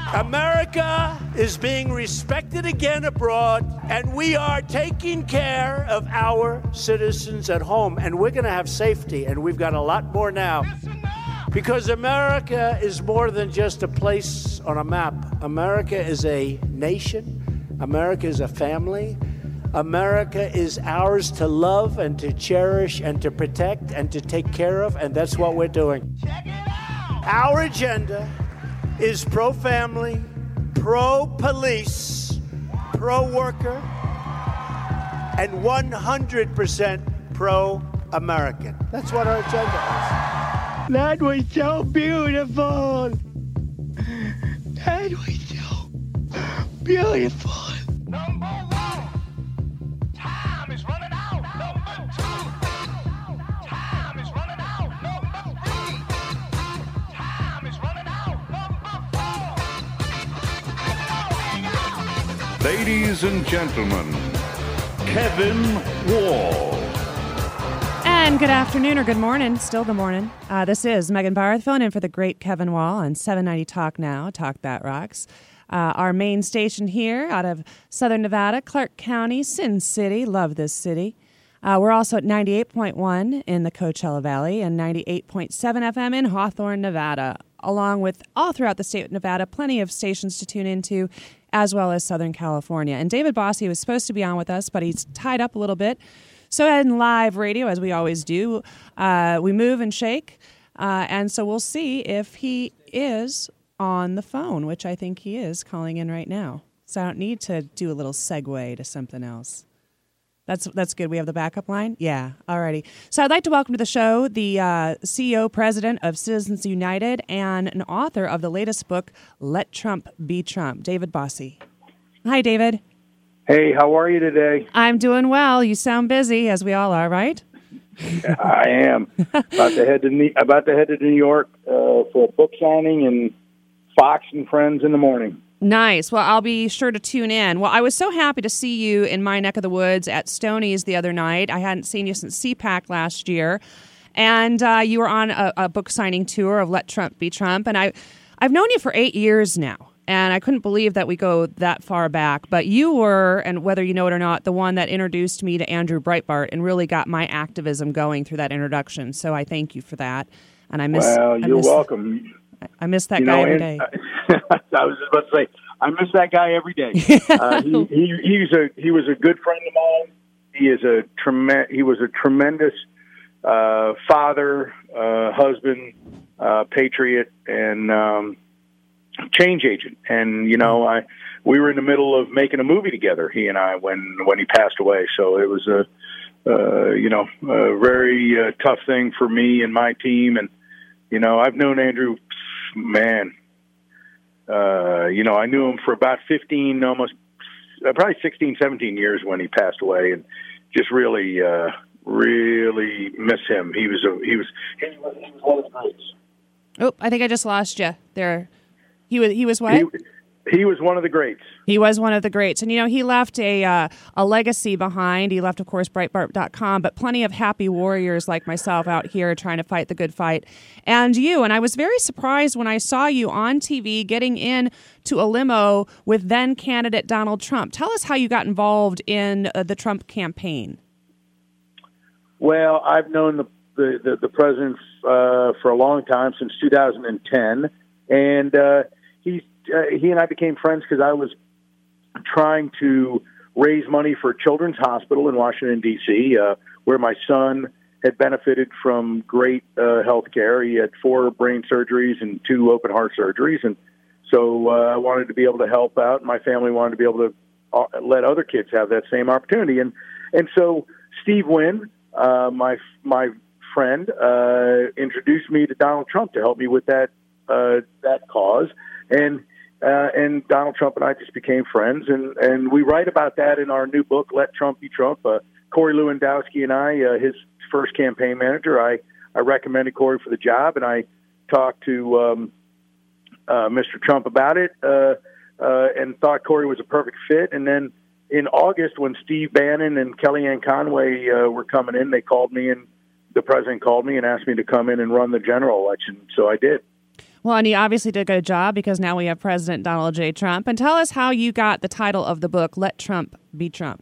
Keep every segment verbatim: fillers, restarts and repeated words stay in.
America is being respected again abroad, and we are taking care of our citizens at home, and we're going to have safety, and we've got a lot more now. Because America is more than just a place on a map. America is a nation. America is a family. America is ours to love and to cherish and to protect and to take care of, and that's what we're doing. Check it out. Our agenda is pro-family, pro-police, pro-worker, and one hundred percent pro-American. That's what our agenda is. That was so beautiful. That was so beautiful. Number one, time is running out. Number two, time is running out. Number three, time is running out. Number four. Ladies and gentlemen, Kevin Wall. And good afternoon or good morning, still the morning. Uh, this is Megan Barth filling in for the great Kevin Wall on seven ninety Talk Now, Talk That Rocks. Uh, our main station here out of Southern Nevada, Clark County, Sin City. Love this city. Uh, we're also at ninety-eight point one in the Coachella Valley and ninety-eight point seven F M in Hawthorne, Nevada, along with all throughout the state of Nevada, plenty of stations to tune into, as well as Southern California. And David Bossy was supposed to be on with us, but he's tied up a little bit. So in live radio, as we always do, uh, we move and shake, uh, and so we'll see if he is on the phone, which I think he is calling in right now. So I don't need to do a little segue to something else. That's that's good. We have the backup line? Yeah, alrighty. So I'd like to welcome to the show the uh, C E O, President of Citizens United, and an author of the latest book, Let Trump Be Trump, David Bossy. Hi, David. Hey, how are you today? I'm doing well. You sound busy, as we all are, right? I am. about to head to New, about to head to New York uh, for a book signing and Fox and Friends in the morning. Nice. Well, I'll be sure to tune in. Well, I was so happy to see you in my neck of the woods at Stoney's the other night. I hadn't seen you since C PAC last year. And uh, you were on a, a book signing tour of Let Trump Be Trump. And I, I've known you for eight years now. And I couldn't believe that we go that far back. But you were, and whether you know it or not, the one that introduced me to Andrew Breitbart and really got my activism going through that introduction. So I thank you for that. And I miss. Well, I you're miss, welcome. I miss that you guy know, every day. I was just about to say, I miss that guy every day. uh, he, he he's a he was a good friend of mine. He is a trem- He was a tremendous uh, father, uh, husband, uh, patriot, and. Um, change agent. And, you know, I, we were in the middle of making a movie together, he and I, when, when he passed away. So it was a, uh, you know, a very uh, tough thing for me and my team. And, you know, I've known Andrew, man, uh, you know, I knew him for about fifteen, almost uh, probably sixteen, seventeen years when he passed away, and just really, uh, really miss him. He was, a, he was, he was, he was one of the greats. Oh, I think I just lost you there. He was. He was what? He, he was one of the greats. He was one of the greats, and you know he left a uh, a legacy behind. He left, of course, Breitbart dot com, but plenty of happy warriors like myself out here trying to fight the good fight. And you, and I was very surprised when I saw you on T V getting in to a limo with then candidate Donald Trump. Tell us how you got involved in uh, the Trump campaign. Well, I've known the the the, the president uh, for a long time, since two thousand ten, and. Uh, He, uh, he and I became friends because I was trying to raise money for Children's Hospital in Washington, D C, uh, where my son had benefited from great uh, health care. He had four brain surgeries and two open heart surgeries. And so uh, I wanted to be able to help out. My family wanted to be able to uh, let other kids have that same opportunity. And and so Steve Wynn, uh, my my friend, uh, introduced me to Donald Trump to help me with that uh, that cause. And uh, and Donald Trump and I just became friends, and, and we write about that in our new book, Let Trump Be Trump. Uh, Corey Lewandowski and I, uh, his first campaign manager, I, I recommended Corey for the job, and I talked to um, uh, Mister Trump about it uh, uh, and thought Corey was a perfect fit. And then in August, when Steve Bannon and Kellyanne Conway uh, were coming in, they called me, and the president called me and asked me to come in and run the general election. So I did. Well, and you obviously did a good job because now we have President Donald J. Trump. And tell us how you got the title of the book, Let Trump Be Trump.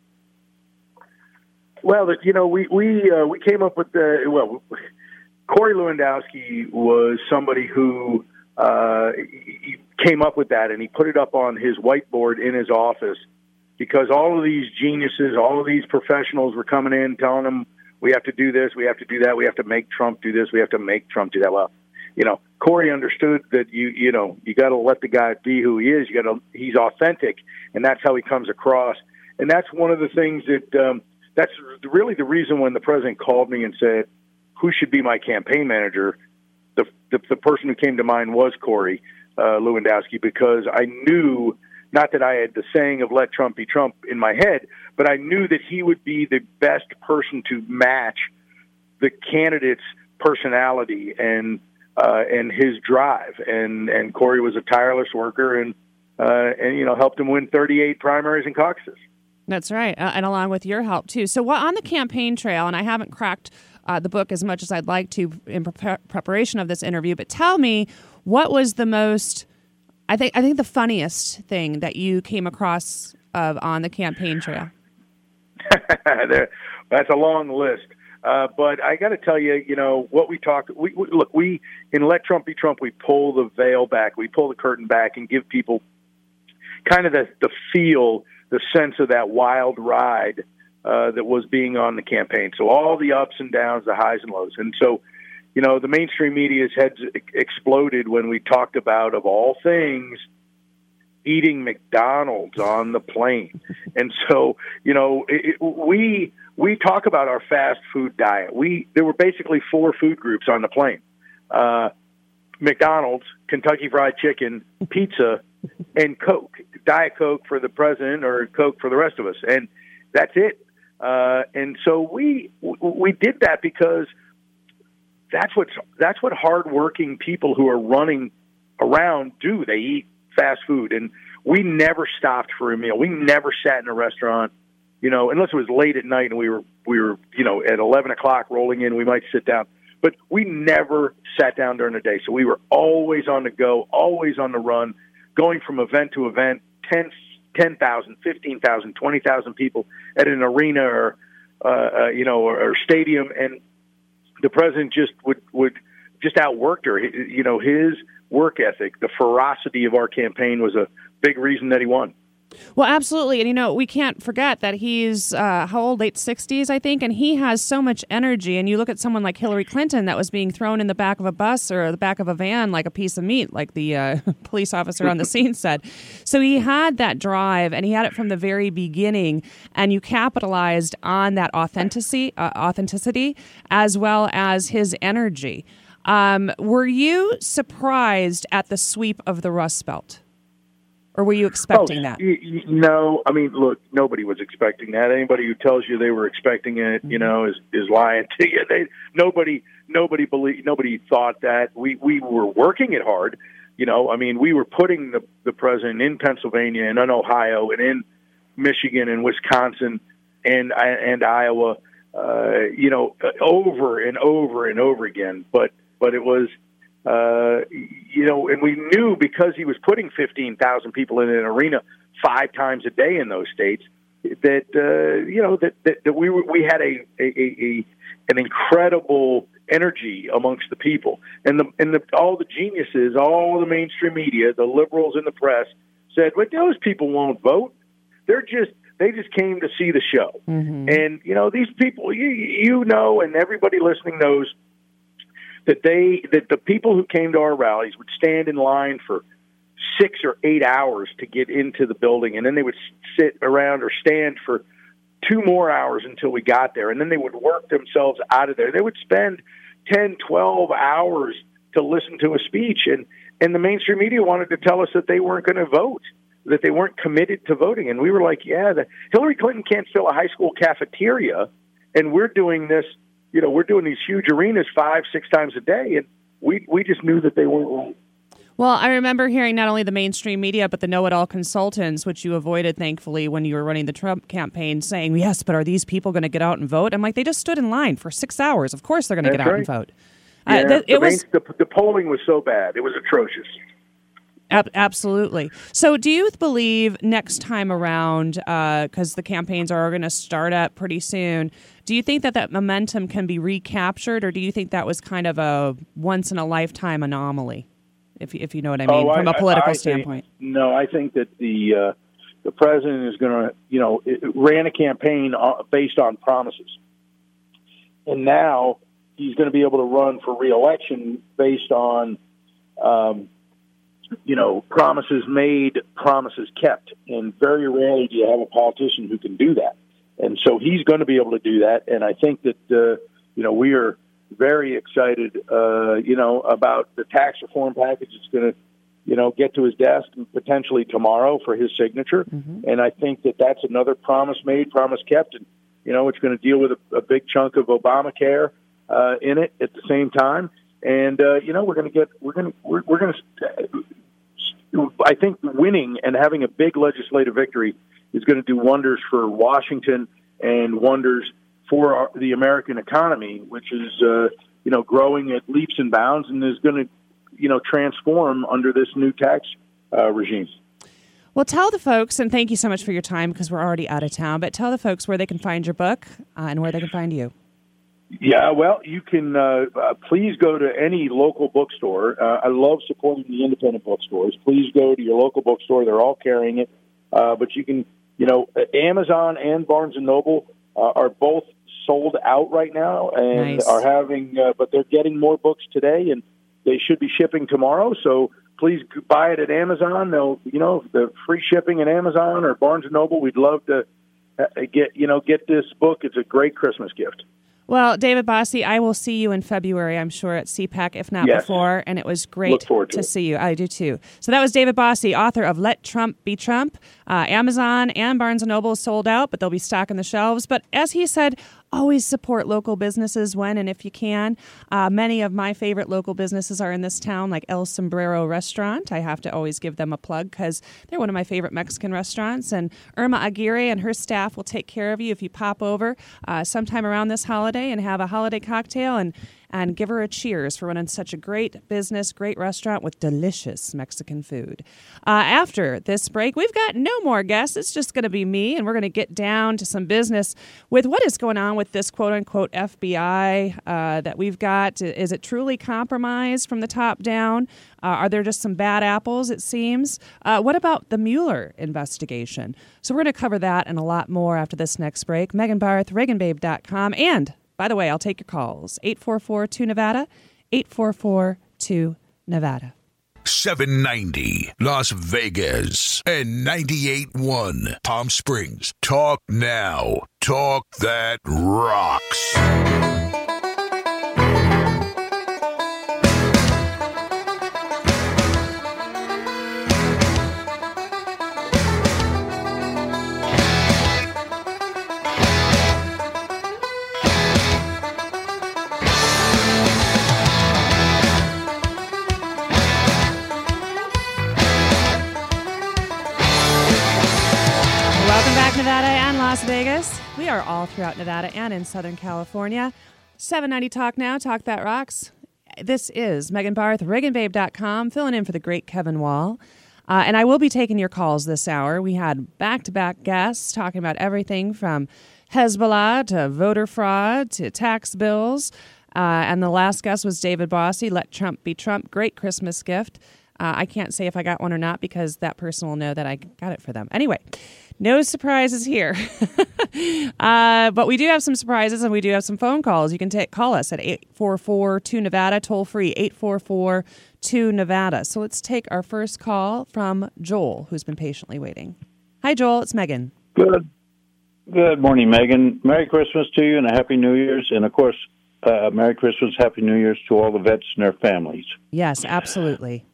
Well, you know, we we uh, we came up with the well. Corey Lewandowski was somebody who uh, he came up with that, and he put it up on his whiteboard in his office because all of these geniuses, all of these professionals were coming in telling him, we have to do this, we have to do that, we have to make Trump do this, we have to make Trump do that. Well, you know, Corey understood that you you know you got to let the guy be who he is. You got to he's authentic, and that's how he comes across. And that's one of the things that um, that's really the reason when the president called me and said, who should be my campaign manager, the, the the person who came to mind was Corey uh, Lewandowski, because I knew, not that I had the saying of let Trump be Trump in my head, but I knew that he would be the best person to match the candidate's personality and uh, and his drive. And, and Corey was a tireless worker and, uh, and, you know, helped him win thirty-eight primaries and caucuses. That's right, uh, and along with your help, too. So what on the campaign trail, and I haven't cracked Uh, the book as much as I'd like to in pre- preparation of this interview. But tell me, what was the most, I think, I think the funniest thing that you came across of on the campaign trail? there, that's a long list. Uh, but I got to tell you, you know, what we talk, we, we look, we, in Let Trump Be Trump, we pull the veil back, we pull the curtain back and give people kind of the, the feel, the sense of that wild ride Uh, that was being on the campaign. So all the ups and downs, the highs and lows. And so, you know, the mainstream media's heads exploded when we talked about, of all things, eating McDonald's on the plane. And so, you know, it, it, we we talk about our fast food diet. We there were basically four food groups on the plane. Uh, McDonald's, Kentucky Fried Chicken, pizza, and Coke. Diet Coke for the president or Coke for the rest of us. And that's it. Uh, and so we we did that because that's what that's what hardworking people who are running around do. They eat fast food, and we never stopped for a meal. We never sat in a restaurant, you know, unless it was late at night and we were we were you know at eleven o'clock rolling in. We might sit down, but we never sat down during the day. So we were always on the go, always on the run, going from event to event. ten ten thousand, fifteen thousand, twenty thousand people at an arena or, uh, uh, you know, or, or stadium. And the president just would, would just outworked her. You know, his work ethic, the ferocity of our campaign was a big reason that he won. Well, absolutely. And, you know, we can't forget that he's, uh, how old, late sixties, I think, and he has so much energy. And you look at someone like Hillary Clinton that was being thrown in the back of a bus or the back of a van like a piece of meat, like the uh, police officer on the scene said. So he had that drive, and he had it from the very beginning, and you capitalized on that authenticity, uh, authenticity as well as his energy. Um, were you surprised at the sweep of the Rust Belt? Or were you expecting oh, that? Y- y- no, I mean, look, nobody was expecting that. Anybody who tells you they were expecting it, you know, is, is lying to you. They, nobody, nobody believe, nobody thought that. We we were working it hard, you know. I mean, we were putting the the president in Pennsylvania and in Ohio and in Michigan and Wisconsin and and Iowa, uh, you know, over and over and over again. But but it was. Uh, you know, and we knew because he was putting fifteen thousand people in an arena five times a day in those states that, uh, you know, that, that, that we were, we had a, a, a, an incredible energy amongst the people. And the, and the, all the geniuses, all the mainstream media, the liberals in the press said, well, those people won't vote. They're just, they just came to see the show. Mm-hmm. And, you know, these people, you, you know, and everybody listening knows, that they that the people who came to our rallies would stand in line for six or eight hours to get into the building, and then they would sit around or stand for two more hours until we got there, and then they would work themselves out of there. They would spend ten, twelve hours to listen to a speech, and, and the mainstream media wanted to tell us that they weren't going to vote, that they weren't committed to voting. And we were like, yeah, the, Hillary Clinton can't fill a high school cafeteria, and we're doing this. You know, we're doing these huge arenas five, six times a day, and we we just knew that they weren't right. Well, I remember hearing not only the mainstream media, but the know-it-all consultants, which you avoided, thankfully, when you were running the Trump campaign, saying, yes, but are these people going to get out and vote? I'm like, they just stood in line for six hours. Of course they're going to get out right. and vote. Uh, Yeah, th- the, it was main, the, the polling was so bad; it was atrocious. ab- absolutely. So, do you believe next time around, because the campaigns are going to start up pretty soon, do you think that that momentum can be recaptured, or do you think that was kind of a once in a lifetime anomaly? If if you know what I mean, oh, from I, a political I, I standpoint. Think, no, I think that the uh, the president is going to, you know, it, it ran a campaign based on promises, and now he's going to be able to run for re-election based on, um, you know, promises made, promises kept, and very rarely do you have a politician who can do that. And so he's going to be able to do that, and I think that uh, you know we are very excited, uh, you know, about the tax reform package. It's going to, you know, get to his desk potentially tomorrow for his signature. Mm-hmm. And I think that that's another promise made, promise kept. And, you know, it's going to deal with a, a big chunk of Obamacare uh, in it at the same time. And, uh, you know, we're going to get, we're going to, we're, we're going to, I think winning and having a big legislative victory is going to do wonders for Washington and wonders for our, the American economy, which is, uh, you know, growing at leaps and bounds and is going to, you know, transform under this new tax uh, regime. Well, tell the folks, and thank you so much for your time because we're already out of town, but tell the folks where they can find your book uh, and where they can find you. Yeah, well, you can uh, uh, please go to any local bookstore. Uh, I love supporting the independent bookstores. Please go to your local bookstore. They're all carrying it. Uh, but you can, you know, Amazon and Barnes and Noble uh, are both sold out right now and nice. are having, uh, but they're getting more books today and they should be shipping tomorrow. So please buy it at Amazon. They'll, you know, the free shipping at Amazon or Barnes and Noble. We'd love to get, you know, get this book. It's a great Christmas gift. Well, David Bossie, I will see you in February, I'm sure, at C PAC, if not yes. before, and it was great to, to it. see you. I do, too. So that was David Bossie, author of Let Trump Be Trump. Uh, Amazon and Barnes and Noble sold out, but they'll be stocking the shelves. But as he said, always support local businesses when and if you can. Uh, many of my favorite local businesses are in this town, like El Sombrero Restaurant. I have to always give them a plug because they're one of my favorite Mexican restaurants. And Irma Aguirre and her staff will take care of you if you pop over uh, sometime around this holiday and have a holiday cocktail and and give her a cheers for running such a great business, great restaurant with delicious Mexican food. Uh, after this break, we've got no more guests. It's just going to be me, and we're going to get down to some business with what is going on with this quote-unquote F B I uh, that we've got. Is it truly compromised from the top down? Uh, are there just some bad apples, it seems? Uh, what about the Mueller investigation? So we're going to cover that and a lot more after this next break. Megan Barth, Reagan Babe dot com, and by the way, I'll take your calls. eight four four two Nevada, eight four four two Nevada. seven ninety Las Vegas and ninety-eight point one Palm Springs. Talk now. Talk that rocks. Nevada and Las Vegas. We are all throughout Nevada and in Southern California. seven ninety Talk Now, Talk That Rocks. This is Megan Barth, Reagan Babe dot com, filling in for the great Kevin Wall. Uh, and I will be taking your calls this hour. We had back-to-back guests talking about everything from Hezbollah to voter fraud to tax bills. Uh, and the last guest was David Bossie, Let Trump Be Trump. Great Christmas gift. Uh, I can't say if I got one or not because that person will know that I got it for them. Anyway, no surprises here. uh, but we do have some surprises and we do have some phone calls. You can take call us at eight four four two Nevada, toll free eight four four two Nevada. So let's take our first call from Joel, who's been patiently waiting. Hi, Joel. It's Megan. Good. Good morning, Megan. Merry Christmas to you and a Happy New Year's. And, of course, uh, Merry Christmas, Happy New Year's to all the vets and their families. Yes, absolutely.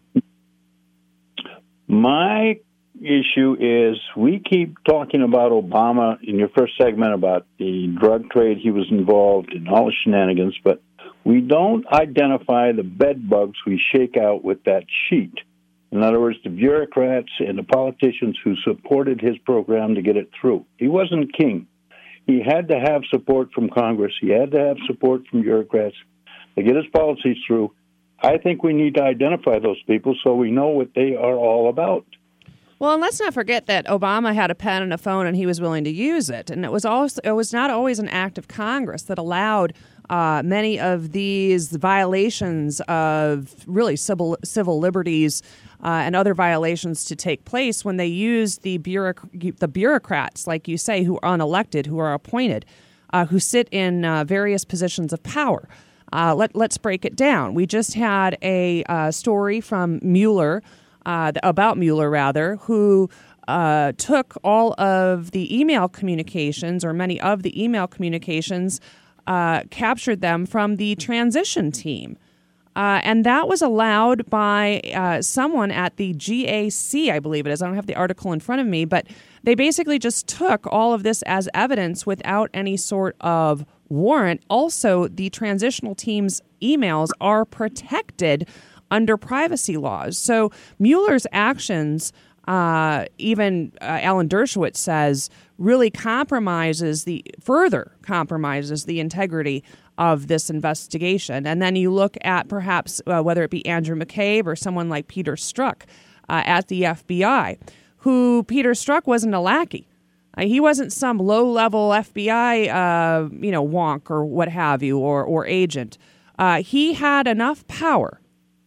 My issue is we keep talking about Obama in your first segment about the drug trade he was involved in, all the shenanigans, but we don't identify the bed bugs we shake out with that sheet. In other words, the bureaucrats and the politicians who supported his program to get it through. He wasn't king. He had to have support from Congress. He had to have support from bureaucrats. to get his policies through. I think we need to identify those people so we know what they are all about. Well, and let's not forget that Obama had a pen and a phone, and he was willing to use it. And it was also it was not always an act of Congress that allowed uh, many of these violations of really civil civil liberties uh, and other violations to take place when they used the bureauc- the bureaucrats, like you say, who are unelected, who are appointed, uh, who sit in uh, various positions of power. Uh, let let's break it down. We just had a uh, story from Mueller. Uh, about Mueller, rather, who uh, took all of the email communications, or many of the email communications, uh, captured them from the transition team. Uh, and that was allowed by uh, someone at the G A C, I believe it is. I don't have the article in front of me, but they basically just took all of this as evidence without any sort of warrant. Also, the transitional team's emails are protected under privacy laws. So Mueller's actions, uh, even uh, Alan Dershowitz says, really compromises the further compromises the integrity of this investigation. And then you look at perhaps uh, whether it be Andrew McCabe or someone like Peter Strzok uh, at the F B I, who Peter Strzok wasn't a lackey. Uh, he wasn't some low-level F B I, uh, you know, wonk or what have you, or or agent. Uh, he had enough power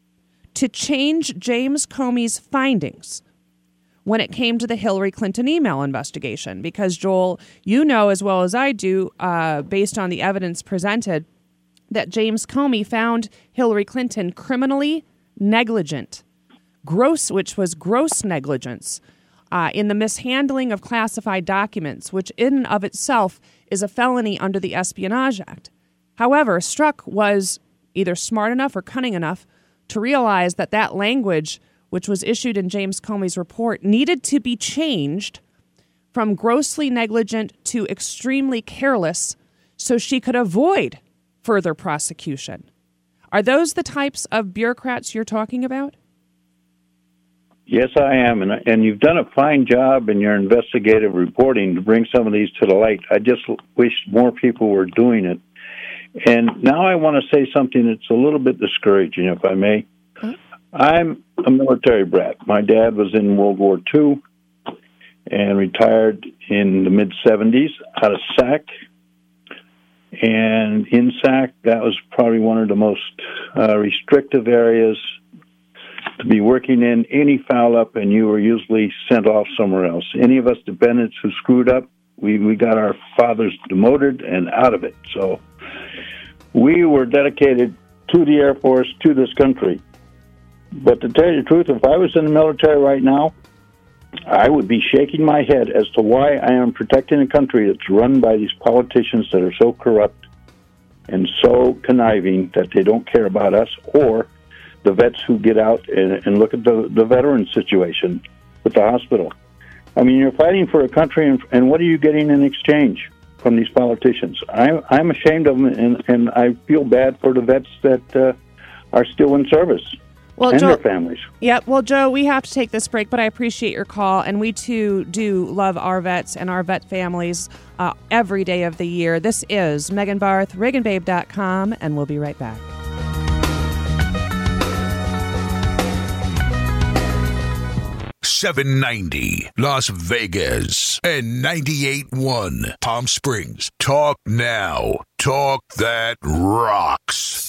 to change James Comey's findings when it came to the Hillary Clinton email investigation. Because, Joel, you know as well as I do, uh, based on the evidence presented, that James Comey found Hillary Clinton criminally negligent, gross, which was gross negligence, uh, in the mishandling of classified documents, which in and of itself is a felony under the Espionage Act. However, Strzok was either smart enough or cunning enough to realize that that language, which was issued in James Comey's report, needed to be changed from grossly negligent to extremely careless so she could avoid further prosecution. Are those the types of bureaucrats you're talking about? Yes, I am, and and you've done a fine job in your investigative reporting to bring some of these to the light. I just wish more people were doing it. And now I want to say something that's a little bit discouraging, if I may. Okay. I'm a military brat. My dad was in World War Two and retired in the mid-seventies out of S A C. And in S A C, that was probably one of the most uh, restrictive areas to be working in. Any foul up, and you were usually sent off somewhere else. Any of us dependents who screwed up, we, we got our fathers demoted and out of it. So we were dedicated to the Air Force, to this country. But to tell you the truth, if I was in the military right now, I would be shaking my head as to why I am protecting a country that's run by these politicians that are so corrupt and so conniving that they don't care about us or the vets who get out and, and look at the, the veteran situation with the hospital. I mean, you're fighting for a country, and, and what are you getting in exchange from these politicians? I'm, I'm ashamed of them, and, and I feel bad for the vets that uh, are still in service. Well, and Joe, their families. Yeah, well, Joe, we have to take this break, but I appreciate your call, and we, too, do love our vets and our vet families uh, every day of the year. This is Megan Barth, rig and babe dot com, and we'll be right back. seven ninety Las Vegas and ninety-eight point one Palm Springs. Talk now. Talk that rocks.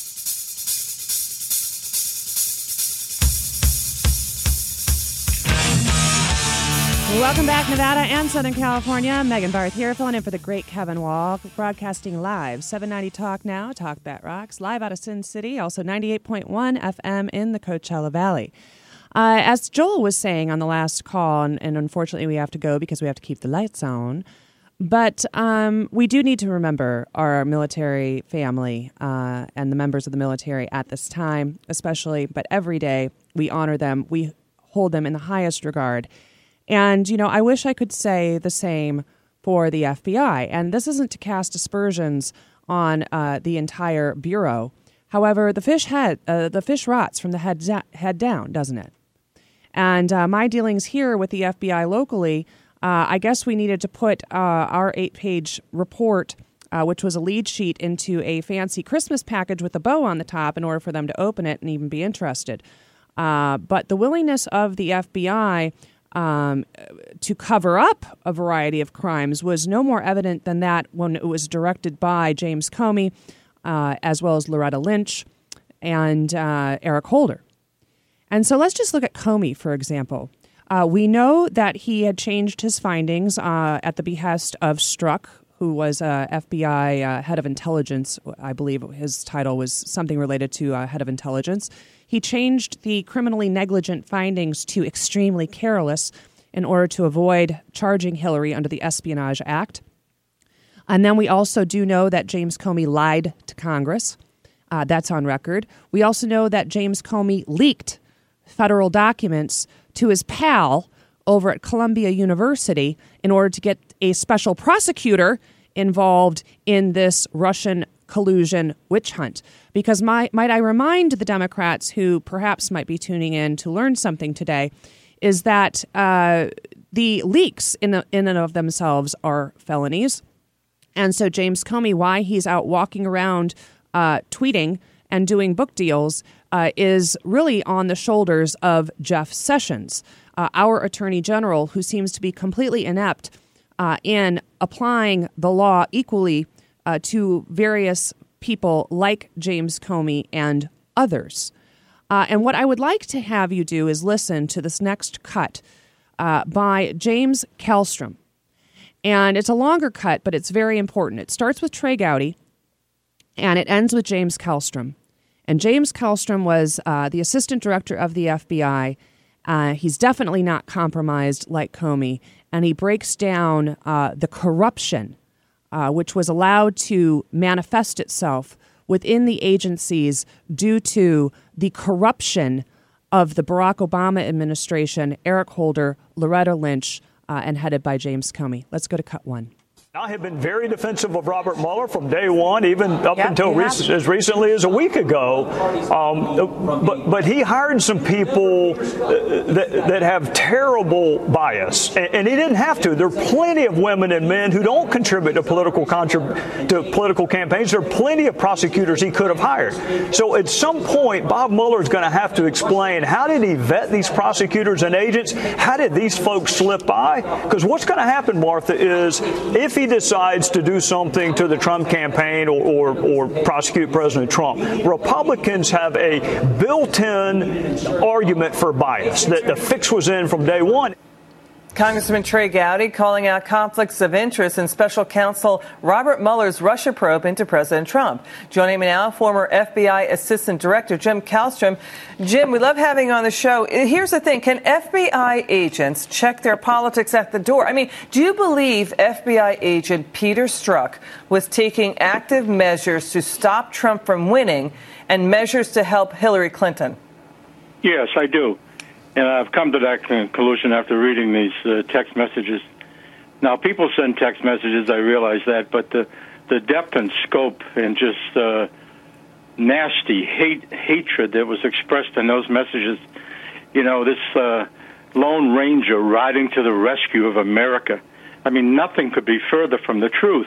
Welcome back, Nevada and Southern California. Megan Barth here, filling in for the great Kevin Wall, broadcasting live, seven ninety Talk Now, Talk That Rocks, live out of Sin City, also ninety-eight point one F M in the Coachella Valley. Uh, as Joel was saying on the last call, and, and unfortunately we have to go because we have to keep the lights on, but um, we do need to remember our military family uh, and the members of the military at this time, especially, but every day we honor them, we hold them in the highest regard. And, you know, I wish I could say the same for the F B I. And this isn't to cast aspersions on uh, the entire Bureau. However, the fish head, uh, the fish rots from the head, za- head down, doesn't it? And uh, my dealings here with the F B I locally, uh, I guess we needed to put uh, our eight-page report uh, which was a lead sheet into a fancy Christmas package with a bow on the top in order for them to open it and even be interested. Uh, but the willingness of the F B I um, to cover up a variety of crimes was no more evident than that when it was directed by James Comey, uh, as well as Loretta Lynch and uh, Eric Holder. And so let's just look at Comey, for example. Uh, we know that he had changed his findings uh, at the behest of Strzok, who was uh, F B I uh, head of intelligence. I believe his title was something related to uh, head of intelligence. He changed the criminally negligent findings to extremely careless in order to avoid charging Hillary under the Espionage Act. And then we also do know that James Comey lied to Congress. Uh, that's on record. We also know that James Comey leaked federal documents to his pal over at Columbia University in order to get a special prosecutor involved in this Russian collusion witch hunt. Because my, might I remind the Democrats who perhaps might be tuning in to learn something today, is that uh, the leaks in, the, in and of themselves are felonies. And so James Comey, why he's out walking around uh, tweeting and doing book deals uh, is really on the shoulders of Jeff Sessions, uh, our Attorney General, who seems to be completely inept uh, in applying the law equally uh, to various people like James Comey and others. Uh, and what I would like to have you do is listen to this next cut uh, by James Kallstrom. And it's a longer cut, but it's very important. It starts with Trey Gowdy, and it ends with James Kallstrom. And James Kallstrom was uh, the assistant director of the F B I. Uh, he's definitely not compromised like Comey, and he breaks down uh, the corruption uh, which was allowed to manifest itself within the agencies due to the corruption of the Barack Obama administration, Eric Holder, Loretta Lynch, uh, and headed by James Comey. Let's go to cut one. I have been very defensive of Robert Mueller from day one, even up yep, until rec- as recently as a week ago. Um, but but he hired some people that, that have terrible bias, and, and he didn't have to. There are plenty of women and men who don't contribute to political contrib- to political campaigns. There are plenty of prosecutors he could have hired. So at some point, Bob Mueller is going to have to explain, how did he vet these prosecutors and agents? How did these folks slip by? Because what's going to happen, Martha, is if he He decides to do something to the Trump campaign or, or, or prosecute President Trump, Republicans have a built-in argument for bias, that the fix was in from day one. Congressman Trey Gowdy calling out conflicts of interest in special counsel Robert Mueller's Russia probe into President Trump. Joining me now, former F B I Assistant Director Jim Kallstrom. Jim, we love having you on the show. Here's the thing. Can F B I agents check their politics at the door? I mean, do you believe F B I agent Peter Strzok was taking active measures to stop Trump from winning and measures to help Hillary Clinton? Yes, I do. And I've come to that conclusion after reading these uh, text messages. Now, people send text messages, I realize that, but the, the depth and scope and just uh, nasty hate hatred that was expressed in those messages, you know, this uh, Lone Ranger riding to the rescue of America. I mean, nothing could be further from the truth.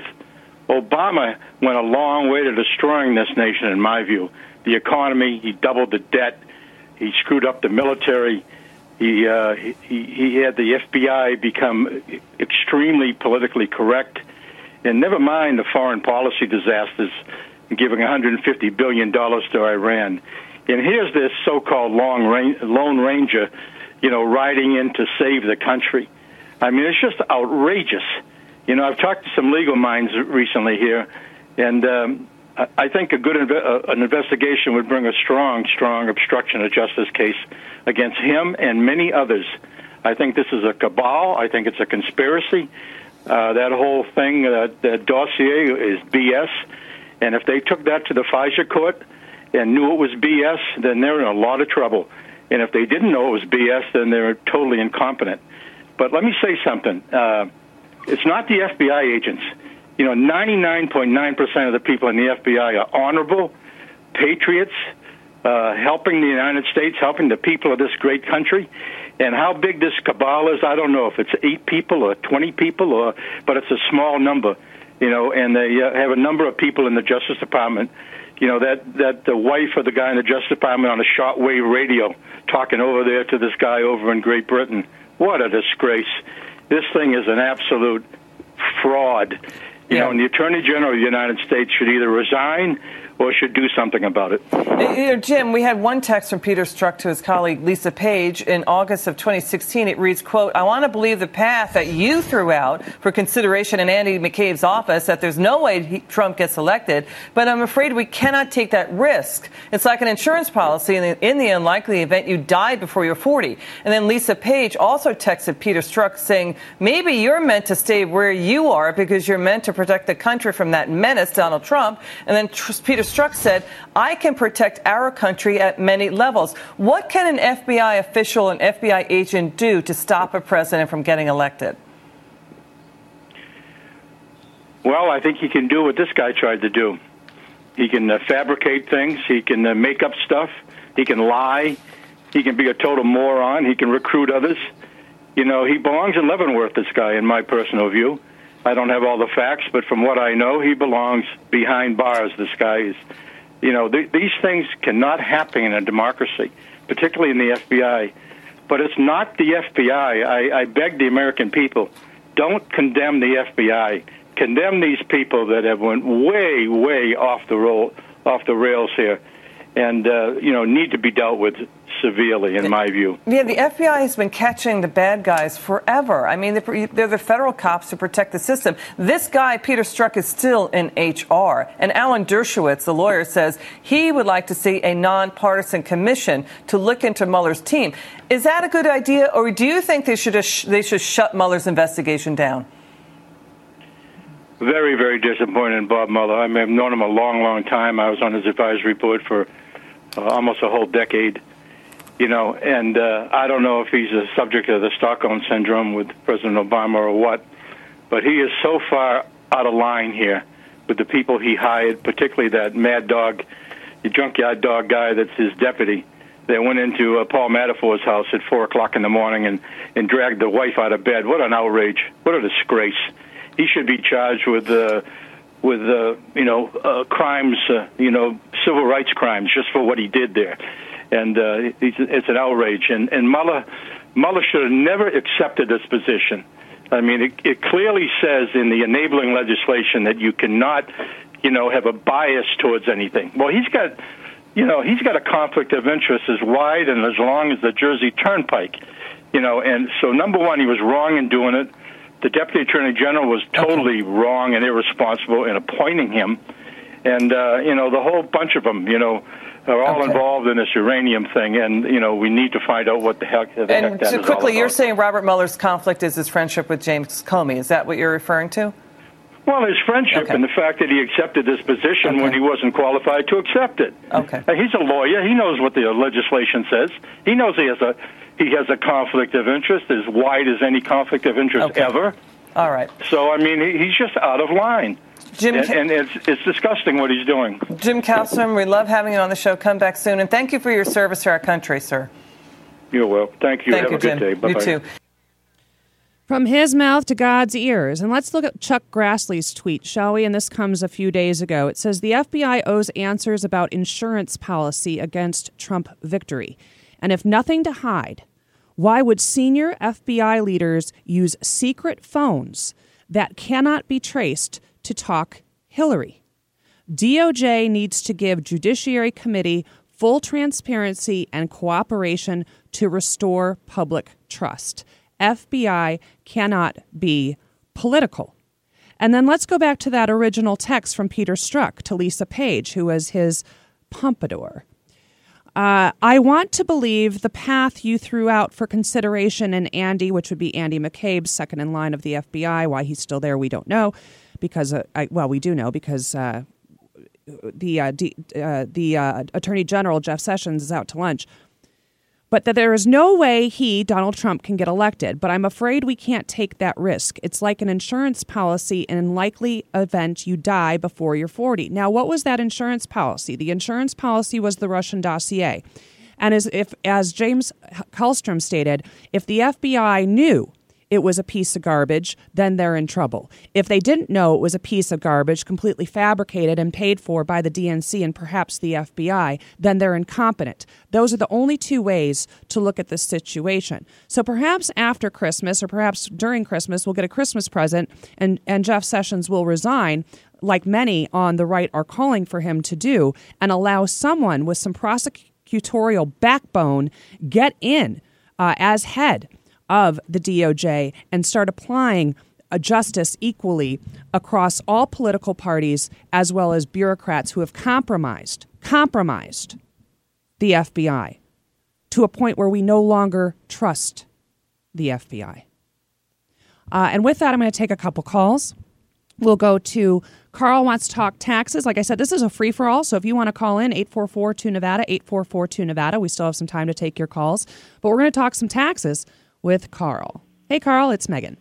Obama went a long way to destroying this nation, in my view. The economy, he doubled the debt, he screwed up the military. He, uh, he he had the F B I become extremely politically correct, and never mind the foreign policy disasters, giving one hundred fifty billion dollars to Iran. And here's this so-called long range, Lone Ranger, you know, riding in to save the country. I mean, it's just outrageous. You know, I've talked to some legal minds recently here, and um, I think a good inve- uh, an investigation would bring a strong, strong obstruction of justice case against him and many others. I think this is a cabal. I think it's a conspiracy. Uh, that whole thing, uh, that dossier is B S. And if they took that to the FISA court and knew it was B S, then they're in a lot of trouble. And if they didn't know it was B S, then they're totally incompetent. But let me say something. Uh, it's not the F B I agents. You know, ninety-nine point nine percent of the people in the F B I are honorable, patriots, uh, helping the United States, helping the people of this great country. And how big this cabal is, I don't know if it's eight people or twenty people, or but it's a small number. you know, and they uh, have a number of people in the Justice Department, you know, that, that the wife of the guy in the Justice Department on a shortwave radio talking over there to this guy over in Great Britain. What a disgrace. This thing is an absolute fraud. You Yeah. know, and the Attorney General of the United States should either resign or should do something about it. You know, Jim, we had one text from Peter Strzok to his colleague Lisa Page in August of twenty sixteen. It reads, quote, I want to believe the path that you threw out for consideration in Andy McCabe's office, that there's no way he, Trump gets elected, but I'm afraid we cannot take that risk. It's like an insurance policy in the, in the unlikely event you die before you're forty. And then Lisa Page also texted Peter Strzok saying, maybe you're meant to stay where you are because you're meant to protect the country from that menace, Donald Trump. And then tr- Peter Strzok said, I can protect our country at many levels. What can an F B I official, an F B I agent do to stop a president from getting elected? Well, I think he can do what this guy tried to do. He can uh, fabricate things. He can uh, make up stuff. He can lie. He can be a total moron. He can recruit others. You know, he belongs in Leavenworth, this guy, in my personal view. I don't have all the facts, but from what I know, he belongs behind bars, this guy is. You know, th- these things cannot happen in a democracy, particularly in the F B I. But it's not the F B I. I, I beg the American people, don't condemn the F B I. Condemn these people that have went way, way off the roll, off the rails here, and uh, you know, need to be dealt with severely, in my view. Yeah, the F B I has been catching the bad guys forever. I mean, they're, they're the federal cops who protect the system. This guy, Peter Strzok, is still in H R. And Alan Dershowitz, the lawyer, says he would like to see a nonpartisan commission to look into Mueller's team. Is that a good idea, or do you think they should they should shut Mueller's investigation down? Very, very disappointed in Bob Mueller. I mean, I've known him a long, long time. I was on his advisory board for uh, almost a whole decade. You know, and uh, I don't know if he's a subject of the Stockholm Syndrome with President Obama or what, but he is so far out of line here with the people he hired, particularly that mad dog, the junkyard dog guy that's his deputy, that went into uh, Paul Manafort's house at four o'clock in the morning and, and dragged the wife out of bed. What an outrage. What a disgrace. He should be charged with, uh, with uh, you know, uh, crimes, uh, you know, civil rights crimes just for what he did there. And uh, it's, it's an outrage. And, and Mueller, Mueller should have never accepted this position. I mean, it, it clearly says in the enabling legislation that you cannot, you know, have a bias towards anything. Well, he's got, you know, he's got a conflict of interest as wide and as long as the Jersey Turnpike, you know. And so, number one, he was wrong in doing it. The Deputy Attorney General was totally okay. wrong and irresponsible in appointing him. And, uh, you know, the whole bunch of them, you know, are all okay. involved in this uranium thing, and, you know, we need to find out what the heck, the and heck that so is quickly, all about. You're saying Robert Mueller's conflict is his friendship with James Comey. Is that what you're referring to? Well, his friendship okay. and the fact that he accepted this position okay. when he wasn't qualified to accept it. Okay. Uh, he's a lawyer. He knows what the legislation says. He knows he has a he has a conflict of interest as wide as any conflict of interest okay. ever. All right. So, I mean, he, he's just out of line. Jim, and, and it's it's disgusting what he's doing. Jim Kallstrom, we love having you on the show. Come back soon, and thank you for your service to our country, sir. You're welcome. Thank you. Thank Have you, a good Jim. day. Bye-bye. You too. From his mouth to God's ears. And let's look at Chuck Grassley's tweet, shall we? And this comes a few days ago. It says, the F B I owes answers about insurance policy against Trump victory. And if nothing to hide, why would senior F B I leaders use secret phones that cannot be traced to talk Hillary? D O J needs to give Judiciary Committee full transparency and cooperation to restore public trust. F B I cannot be political. And then let's go back to that original text from Peter Strzok to Lisa Page, who was his pompadour. Uh, I want to believe the path you threw out for consideration in Andy, which would be Andy McCabe, second in line of the F B I. Why he's still there, we don't know. Because, uh, I, well, we do know because uh, the uh, D, uh, the uh, Attorney General, Jeff Sessions, is out to lunch. But that there is no way he, Donald Trump, can get elected. But I'm afraid we can't take that risk. It's like an insurance policy in an unlikely event you die before you're forty. Now, what was that insurance policy? The insurance policy was the Russian dossier. And as if, as James Kallstrom stated, if the F B I knew it was a piece of garbage, then they're in trouble. If they didn't know it was a piece of garbage, completely fabricated and paid for by the D N C and perhaps the F B I, then they're incompetent. Those are the only two ways to look at this situation. So perhaps after Christmas or perhaps during Christmas, we'll get a Christmas present and, and Jeff Sessions will resign, like many on the right are calling for him to do, and allow someone with some prosecutorial backbone get in uh, as head of the D O J and start applying a justice equally across all political parties as well as bureaucrats who have compromised, compromised the F B I to a point where we no longer trust the F B I. Uh, and with that, I'm going to take a couple calls. We'll go to Carl wants to talk taxes. Like I said, this is a free-for-all, so if you want to call in, eight four four two Nevada, eight four four two Nevada. We still have some time to take your calls. But we're going to talk some taxes with Carl. Hey, Carl, it's Megan.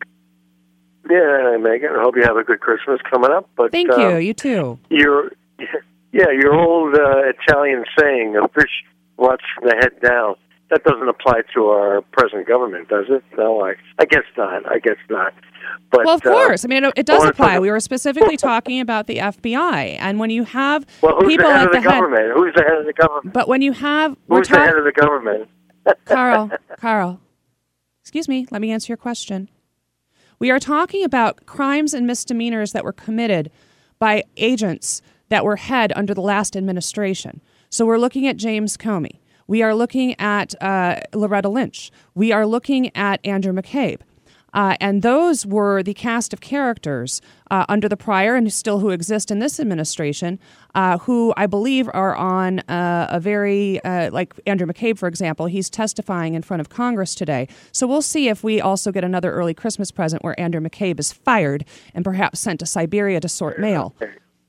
Yeah, Megan. I hope you have a good Christmas coming up. But Thank uh, you. You too. Your, yeah, your old uh, Italian saying, "A fish rots from the head down." That doesn't apply to our present government, does it? No, I, I guess not. I guess not. But, well, of course. Uh, I mean, it, it does apply. We were specifically talking about the F B I, and when you have well, who's people the head at of the, the government? head, who's the head of the government? But when you have, we're who's talk- the head of the government? Carl, Carl, excuse me. Let me answer your question. We are talking about crimes and misdemeanors that were committed by agents that were head under the last administration. So we're looking at James Comey. We are looking at uh, Loretta Lynch. We are looking at Andrew McCabe. Uh, and those were the cast of characters uh, under the prior and still who exist in this administration, uh, who I believe are on uh, a very, uh, like Andrew McCabe, for example, he's testifying in front of Congress today. So we'll see if we also get another early Christmas present where Andrew McCabe is fired and perhaps sent to Siberia to sort mail. Okay.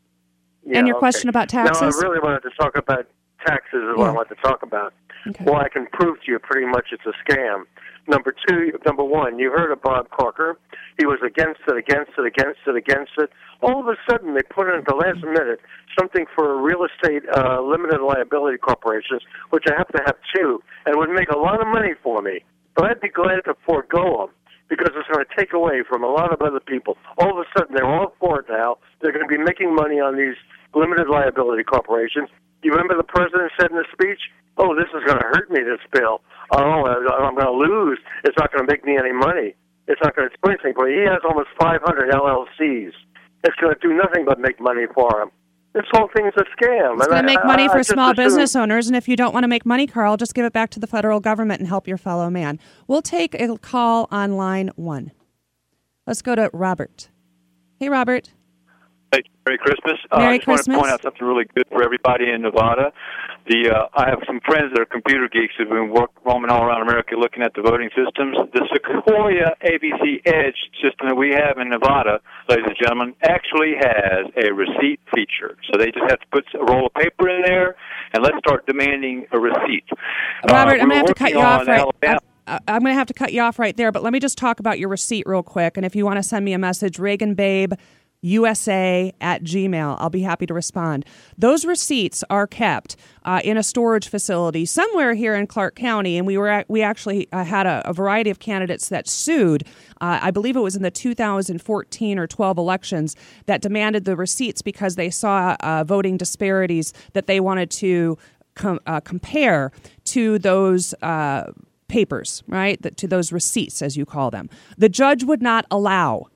Yeah, and your okay. question about taxes? No, I really wanted to talk about taxes is what Yeah. I wanted to talk about. Okay. Well, I can prove to you pretty much it's a scam. Number two, number one, you heard of Bob Corker. He was against it, against it, against it, against it. All of a sudden, they put in at the last minute something for real estate uh, limited liability corporations, which I have to have too, and would make a lot of money for me. But I'd be glad to forego them because it's going to take away from a lot of other people. All of a sudden, they're all for it now. They're going to be making money on these limited liability corporations. You remember the president said in the speech, oh, this is going to hurt me, this bill. Oh, I'm going to lose. It's not going to make me any money. It's not going to do anything. But he has almost five hundred L L Cs. It's going to do nothing but make money for him. This whole thing's a scam. It's going to make I, money I, for I small assume... business owners, and if you don't want to make money, Carl, just give it back to the federal government and help your fellow man. We'll take a call on line one. Let's go to Robert. Hey, Robert. Hey, Merry Christmas. Merry uh, I just Christmas. want to point out something really good for everybody in Nevada. The uh, I have some friends that are computer geeks who've been work, roaming all around America looking at the voting systems. The Sequoia A B C Edge system that we have in Nevada, ladies and gentlemen, actually has a receipt feature. So they just have to put a roll of paper in there, and let's start demanding a receipt. Robert, uh, I'm going to have to cut you off right Alabama. I, I'm going to have to cut you off right there, but let me just talk about your receipt real quick. And if you want to send me a message, Reagan Babe, U S A at Gmail. I'll be happy to respond. Those receipts are kept uh, in a storage facility somewhere here in Clark County, and we were at, we actually uh, had a, a variety of candidates that sued. Uh, I believe it was in the two thousand fourteen or twelve elections that demanded the receipts because they saw uh, voting disparities that they wanted to com- uh, compare to those uh, papers, right? The, to those receipts, as you call them. The judge would not allow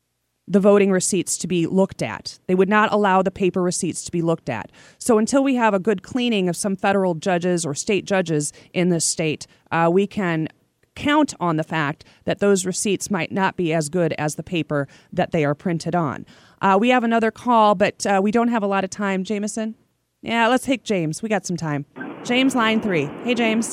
the voting receipts to be looked at. They would not allow the paper receipts to be looked at. So until we have a good cleaning of some federal judges or state judges in this state, uh, we can count on the fact that those receipts might not be as good as the paper that they are printed on. Uh, we have another call, but uh, we don't have a lot of time. Jameson? Yeah, let's take James. We got some time. James, line three. Hey, James.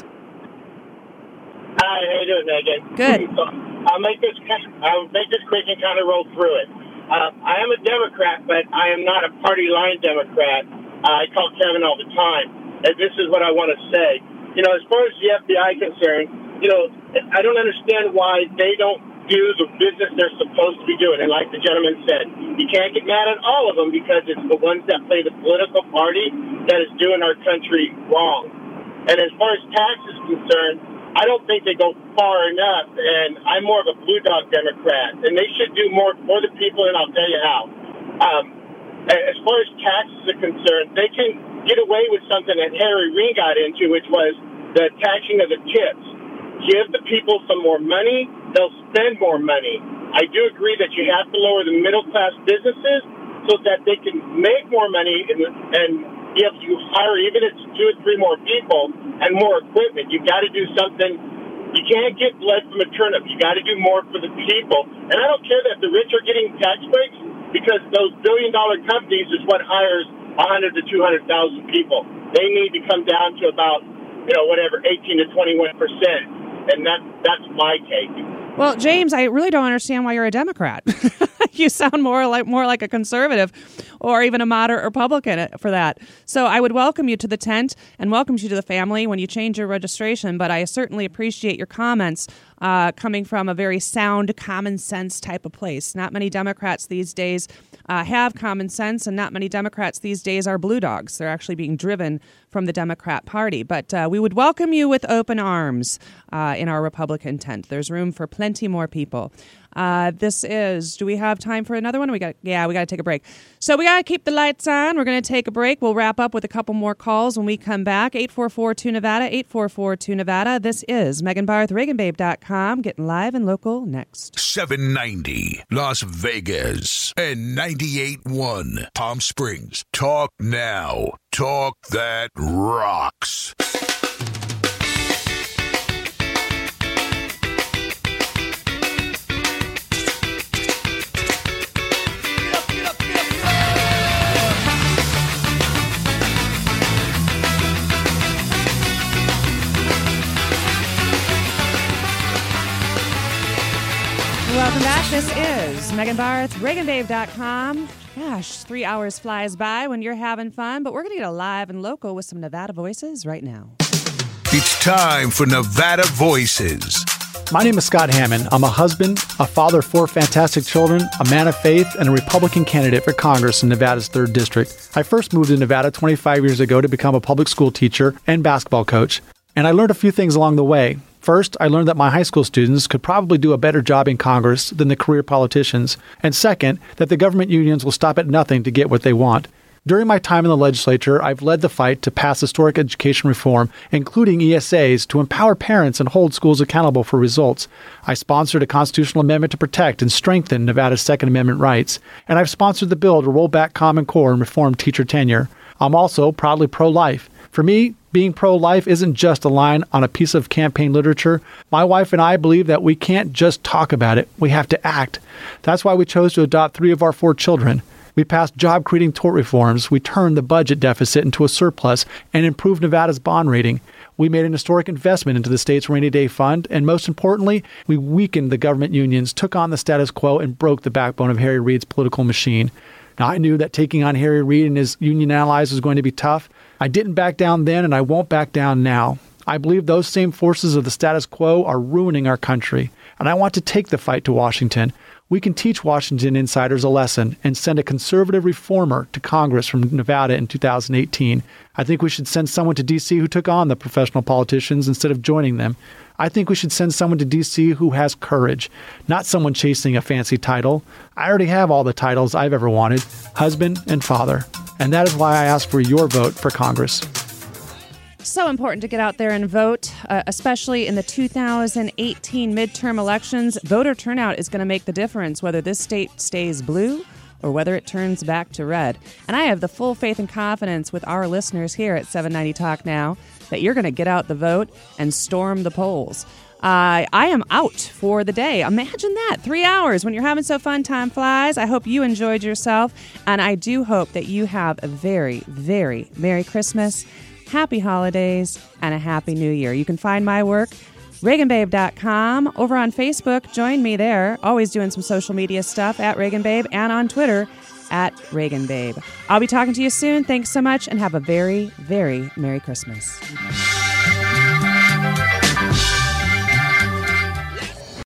Hi, how you doing, Megan? Good. So, I'll make this I'll make this quick and kind of roll through it. Uh, I am a Democrat, but I am not a party line Democrat. Uh, I call Kevin all the time, and this is what I want to say. You know, as far as the F B I concerned, you know, I don't understand why they don't do the business they're supposed to be doing. And like the gentleman said, you can't get mad at all of them because it's the ones that play the political party that is doing our country wrong. And as far as tax is concerned, I don't think they go far enough, and I'm more of a blue dog Democrat, and they should do more for the people, and I'll tell you how. Um, as far as taxes are concerned, they can get away with something that Harry Reid got into, which was the taxing of the tips. Give the people some more money, they'll spend more money. I do agree that you have to lower the middle-class businesses so that they can make more money and, and be able to hire even if it's two or three more people and more equipment. You've got to do something. You can't get blood from a turnip. You got to do more for the people. And I don't care that the rich are getting tax breaks, because those billion-dollar companies is what hires one hundred to two hundred thousand people. They need to come down to about, you know, whatever, eighteen to twenty-one percent. And that, that's my take. Well, James, I really don't understand why you're a Democrat. You sound more like more like a conservative or even a moderate Republican for that. So I would welcome you to the tent and welcome you to the family when you change your registration. But I certainly appreciate your comments uh, coming from a very sound, common sense type of place. Not many Democrats these days uh, have common sense, and not many Democrats these days are blue dogs. They're actually being driven from the Democrat Party. But uh, we would welcome you with open arms uh, in our Republican tent. There's room for plenty more people. Uh, this is, do we have time for another one? We got, yeah, we got to take a break. So we got to keep the lights on. We're going to take a break. We'll wrap up with a couple more calls when we come back. eight four four two Nevada, eight four four two Nevada. This is Megan Barth, Reagan Babe dot com, getting live and local next. seven ninety Las Vegas and ninety-eight point one Palm Springs. Talk now. Talk that rocks. Welcome back. This is Megan Barth, Reagan Babe dot com. Gosh, three hours flies by when you're having fun, but we're going to get alive and local with some Nevada voices right now. It's time for Nevada Voices. My name is Scott Hammond. I'm a husband, a father of four fantastic children, a man of faith, and a Republican candidate for Congress in Nevada's third District. I first moved to Nevada twenty-five years ago to become a public school teacher and basketball coach, and I learned a few things along the way. First, I learned that my high school students could probably do a better job in Congress than the career politicians. And second, that the government unions will stop at nothing to get what they want. During my time in the legislature, I've led the fight to pass historic education reform, including E S As, to empower parents and hold schools accountable for results. I sponsored a constitutional amendment to protect and strengthen Nevada's Second Amendment rights. And I've sponsored the bill to roll back Common Core and reform teacher tenure. I'm also proudly pro-life. For me, being pro-life isn't just a line on a piece of campaign literature. My wife and I believe that we can't just talk about it. We have to act. That's why we chose to adopt three of our four children. We passed job-creating tort reforms. We turned the budget deficit into a surplus and improved Nevada's bond rating. We made an historic investment into the state's rainy day fund. And most importantly, we weakened the government unions, took on the status quo, and broke the backbone of Harry Reid's political machine. Now, I knew that taking on Harry Reid and his union allies was going to be tough. I didn't back down then, and I won't back down now. I believe those same forces of the status quo are ruining our country, and I want to take the fight to Washington. We can teach Washington insiders a lesson and send a conservative reformer to Congress from Nevada in two thousand eighteen. I think we should send someone to D C who took on the professional politicians instead of joining them. I think we should send someone to D C who has courage, not someone chasing a fancy title. I already have all the titles I've ever wanted, husband and father. And that is why I ask for your vote for Congress. So important to get out there and vote, uh, especially in the two thousand eighteen midterm elections. Voter turnout is going to make the difference whether this state stays blue or whether it turns back to red. And I have the full faith and confidence with our listeners here at seven ninety Talk Now that you're going to get out the vote and storm the polls. Uh, I am out for the day. Imagine that. Three hours. When you're having so fun, time flies. I hope you enjoyed yourself. And I do hope that you have a very, very Merry Christmas, Happy Holidays, and a Happy New Year. You can find my work, Reagan Babe dot com. Over on Facebook, join me there. Always doing some social media stuff at Reagan Babe, and on Twitter at Reagan Babe. I'll be talking to you soon. Thanks so much, and have a very, very Merry Christmas.